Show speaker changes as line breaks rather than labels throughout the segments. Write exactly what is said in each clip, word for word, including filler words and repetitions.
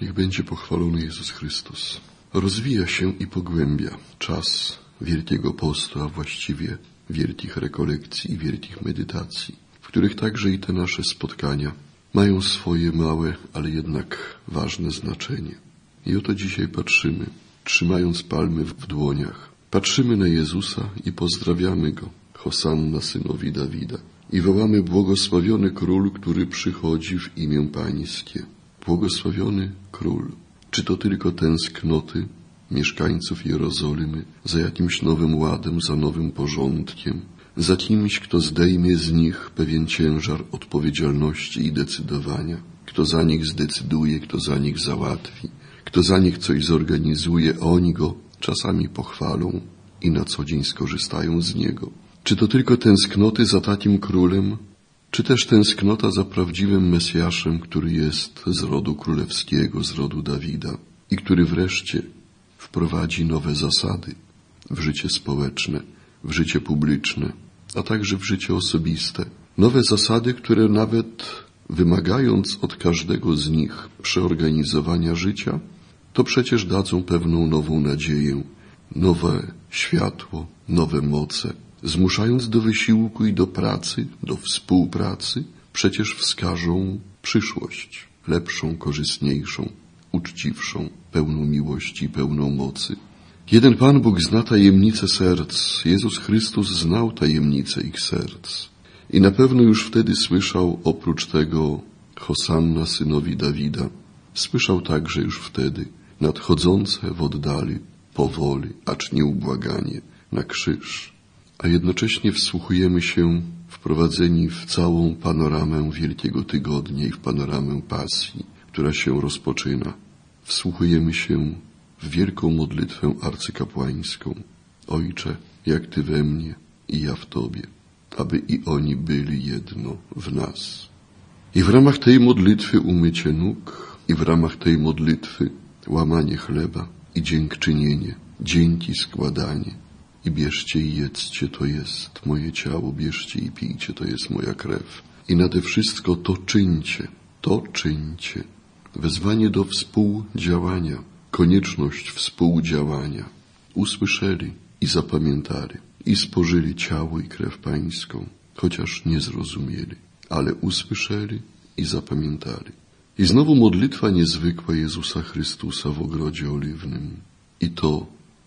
Niech będzie pochwalony Jezus Chrystus. Rozwija się i pogłębia czas Wielkiego Postu, a właściwie wielkich rekolekcji i wielkich medytacji, w których także i te nasze spotkania mają swoje małe, ale jednak ważne znaczenie. I oto dzisiaj patrzymy, trzymając palmy w dłoniach, patrzymy na Jezusa i pozdrawiamy Go, Hosanna synowi Dawida. I wołamy: błogosławiony Król, który przychodzi w imię Pańskie. Błogosławiony Król. Czy to tylko tęsknoty mieszkańców Jerozolimy za jakimś nowym ładem, za nowym porządkiem, za kimś, kto zdejmie z nich pewien ciężar odpowiedzialności i decydowania, kto za nich zdecyduje, kto za nich załatwi, kto za nich coś zorganizuje, a oni go czasami pochwalą i na co dzień skorzystają z niego? Czy to tylko tęsknoty za takim królem, czy też tęsknota za prawdziwym Mesjaszem, który jest z rodu królewskiego, z rodu Dawida i który wreszcie wprowadzi nowe zasady w życie społeczne, w życie publiczne, a także w życie osobiste. Nowe zasady, które nawet wymagając od każdego z nich przeorganizowania życia, to przecież dadzą pewną nową nadzieję, nowe światło, nowe moce. Zmuszając do wysiłku i do pracy, do współpracy, przecież wskażą przyszłość, lepszą, korzystniejszą, uczciwszą, pełną miłości i pełną mocy. Jeden Pan Bóg zna tajemnice serc. Jezus Chrystus znał tajemnice ich serc. I na pewno już wtedy słyszał oprócz tego Hosanna synowi Dawida. Słyszał także już wtedy nadchodzące w oddali powoli, acz nieubłaganie na krzyż. A jednocześnie wsłuchujemy się wprowadzeni w całą panoramę Wielkiego Tygodnia i w panoramę Pasji, która się rozpoczyna. Wsłuchujemy się w wielką modlitwę arcykapłańską. Ojcze, jak Ty we mnie i ja w Tobie, aby i oni byli jedno w nas. I w ramach tej modlitwy umycie nóg, i w ramach tej modlitwy łamanie chleba i dziękczynienie, dzięki składanie. I bierzcie i jedzcie, to jest moje ciało, bierzcie i pijcie, to jest moja krew. I nade wszystko to czyńcie, to czyńcie. Wezwanie do współdziałania, konieczność współdziałania. Usłyszeli i zapamiętali i spożyli ciało i krew Pańską, chociaż nie zrozumieli, ale usłyszeli i zapamiętali. I znowu modlitwa niezwykła Jezusa Chrystusa w ogrodzie oliwnym. I to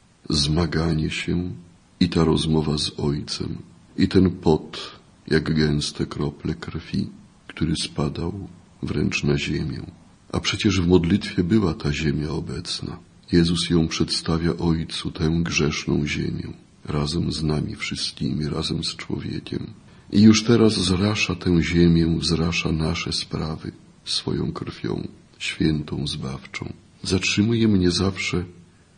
zmaganie się i ta rozmowa z Ojcem i ten pot, jak gęste krople krwi, który spadał wręcz na ziemię. A przecież w modlitwie była ta ziemia obecna. Jezus ją przedstawia Ojcu, tę grzeszną ziemię, razem z nami wszystkimi, razem z człowiekiem. I już teraz zrasza tę ziemię, zrasza nasze sprawy swoją krwią, świętą, zbawczą. Zatrzymuje mnie zawsze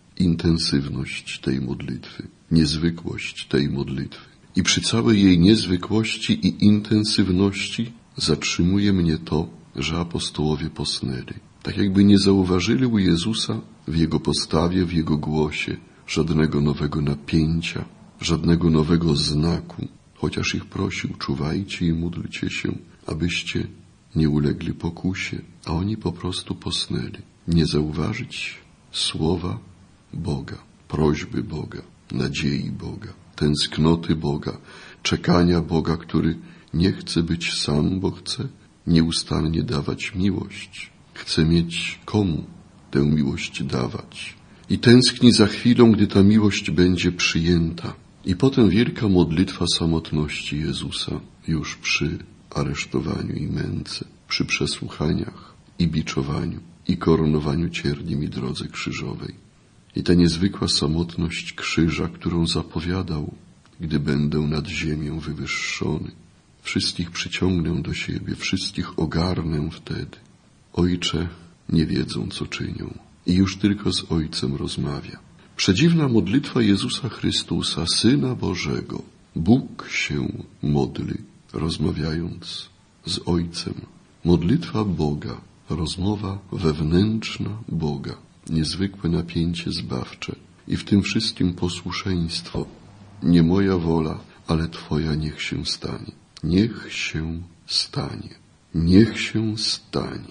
intensywność tej modlitwy, niezwykłość tej modlitwy. I przy całej jej niezwykłości i intensywności zatrzymuje mnie to, że apostołowie posnęli. Tak jakby nie zauważyli u Jezusa w Jego postawie, w Jego głosie żadnego nowego napięcia, żadnego nowego znaku, chociaż ich prosił: czuwajcie i módlcie się, abyście nie ulegli pokusie, a oni po prostu posnęli. Nie zauważyć słowa Boga, prośby Boga, nadziei Boga, tęsknoty Boga, czekania Boga, który nie chce być sam, bo chce nieustannie dawać miłość. Chce mieć komu tę miłość dawać. I tęskni za chwilą, gdy ta miłość będzie przyjęta. I potem wielka modlitwa samotności Jezusa już przy aresztowaniu i męce, przy przesłuchaniach i biczowaniu i koronowaniu cierniem i drodze krzyżowej. I ta niezwykła samotność krzyża, którą zapowiadał: gdy będę nad ziemią wywyższony, wszystkich przyciągnę do siebie, wszystkich ogarnę wtedy. Ojcze, nie wiedzą, co czynią. I już tylko z Ojcem rozmawia. Przedziwna modlitwa Jezusa Chrystusa, Syna Bożego. Bóg się modli, rozmawiając z Ojcem. Modlitwa Boga, rozmowa wewnętrzna Boga. Niezwykłe napięcie zbawcze i w tym wszystkim posłuszeństwo. Nie moja wola, ale Twoja niech się stanie. Niech się stanie. Niech się stanie.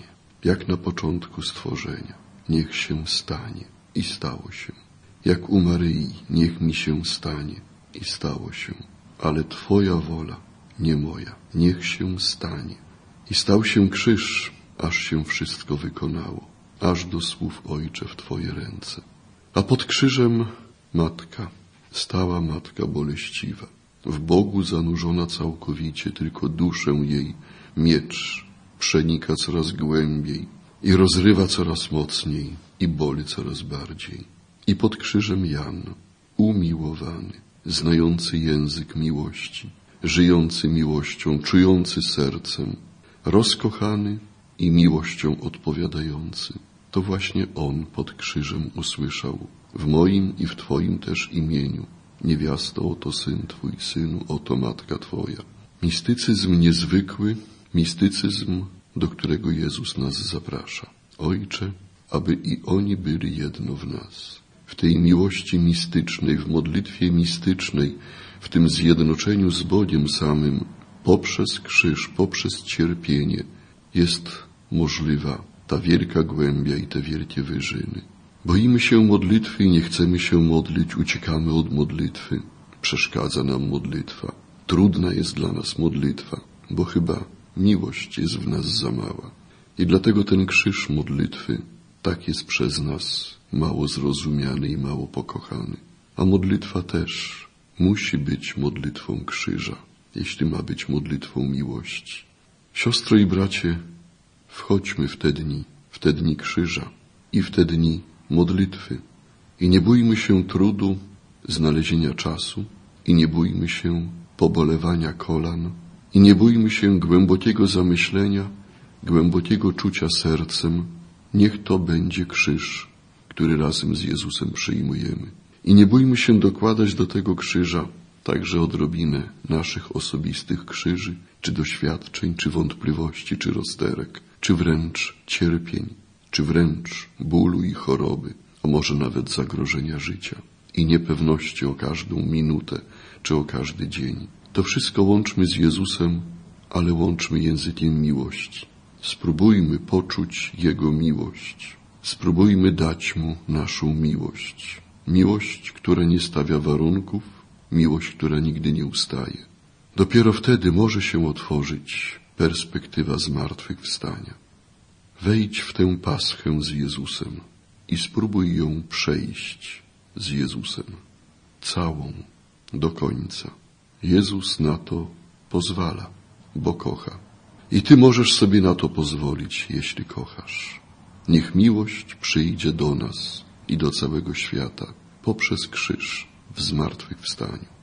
jak na początku stworzenia. Niech się stanie i stało się. Jak u Maryi, niech mi się stanie i stało się. Ale Twoja wola, nie moja, niech się stanie. I stał się krzyż, aż się wszystko wykonało, aż do słów Ojcze w Twoje ręce. A pod krzyżem Matka, stała Matka boleściwa, w Bogu zanurzona całkowicie, tylko duszę jej miecz przenika coraz głębiej i rozrywa coraz mocniej i boli coraz bardziej. I pod krzyżem Jan, umiłowany, znający język miłości, żyjący miłością, czujący sercem, rozkochany i miłością odpowiadający. To właśnie on pod krzyżem usłyszał: w moim i w Twoim też imieniu, niewiasto, oto syn Twój, synu, oto matka Twoja. Mistycyzm niezwykły, mistycyzm, do którego Jezus nas zaprasza. Ojcze, aby i oni byli jedno w nas. W tej miłości mistycznej, w modlitwie mistycznej, w tym zjednoczeniu z Bogiem samym, poprzez krzyż, poprzez cierpienie, jest możliwa ta wielka głębia i te wielkie wyżyny. Boimy się modlitwy i nie chcemy się modlić, uciekamy od modlitwy. Przeszkadza nam modlitwa. Trudna jest dla nas modlitwa, bo chyba miłość jest w nas za mała. I dlatego ten krzyż modlitwy tak jest przez nas mało zrozumiany i mało pokochany. A modlitwa też musi być modlitwą krzyża, jeśli ma być modlitwą miłości. Siostro i bracie, wchodźmy w te dni, w te dni krzyża i w te dni modlitwy. I nie bójmy się trudu znalezienia czasu i nie bójmy się pobolewania kolan i nie bójmy się głębokiego zamyślenia, głębokiego czucia sercem. Niech to będzie krzyż, który razem z Jezusem przyjmujemy. I nie bójmy się dokładać do tego krzyża także odrobinę naszych osobistych krzyży, czy doświadczeń, czy wątpliwości, czy rozterek, czy wręcz cierpień, czy wręcz bólu i choroby, a może nawet zagrożenia życia i niepewności o każdą minutę, czy o każdy dzień. To wszystko łączmy z Jezusem, ale łączmy językiem miłości. Spróbujmy poczuć Jego miłość. Spróbujmy dać Mu naszą miłość. Miłość, która nie stawia warunków, miłość, która nigdy nie ustaje. Dopiero wtedy może się otworzyć perspektywa zmartwychwstania. Wejdź w tę paschę z Jezusem i spróbuj ją przejść z Jezusem. Całą, do końca. Jezus na to pozwala, bo kocha. I ty możesz sobie na to pozwolić, jeśli kochasz. Niech miłość przyjdzie do nas i do całego świata poprzez krzyż w zmartwychwstaniu.